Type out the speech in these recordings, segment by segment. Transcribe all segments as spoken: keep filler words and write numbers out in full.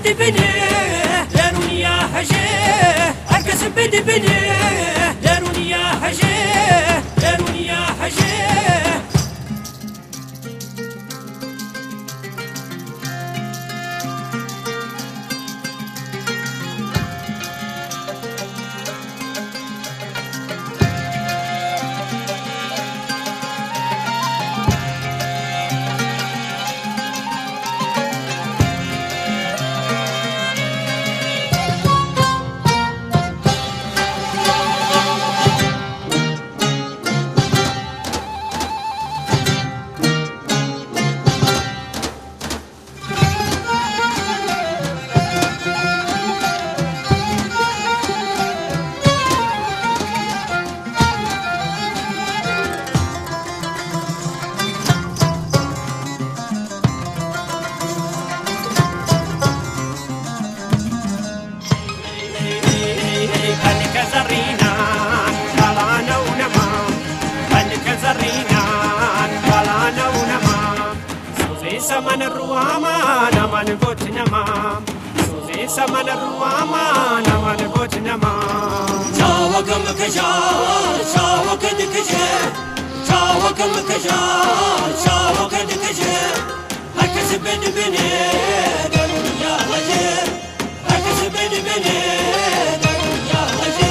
بدبنه داروني يا حجه هركس بدبنه داروني يا حجه داروني يا حجه Saman ruama naman bot nama Suze saman ruama naman bot nama Chawa gam kaja chawa kad kaja Chawa gam kaja chawa kad kaja Herkes bedbene daruni ya haje Herkes bedbene daruni ya haje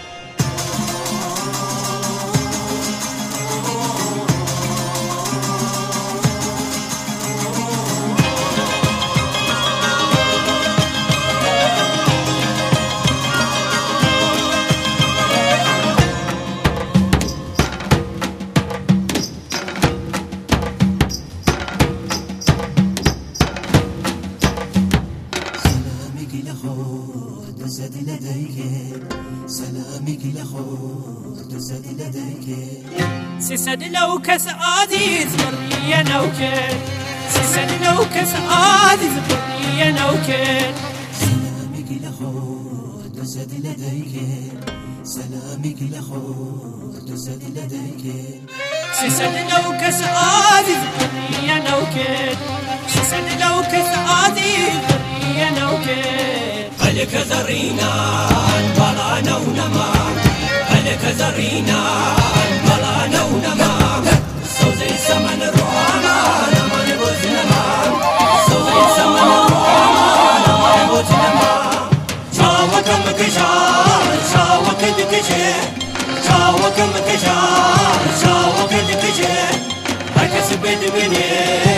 زاد لديك سلامك لخوت زاد لديك سيسد لو كس عزيز بري نوكل سيسد لو كس عزيز بري نوكل سلامك لخوت زاد لديك سلامك لخوت زاد لديك سيسد لو كس عزيز بري نوكل سيسد لو كس عزيز بري نوكل هلك زرينا بلا نونما هلك زرينا بلا نونما سوزي سمن روما نمن بوزنما سوزي سمن روما نمن بوزنما شاوة كم كشار شاوة كد كشه شاوة كم كشار شاوة كد كشه هركس بدبنه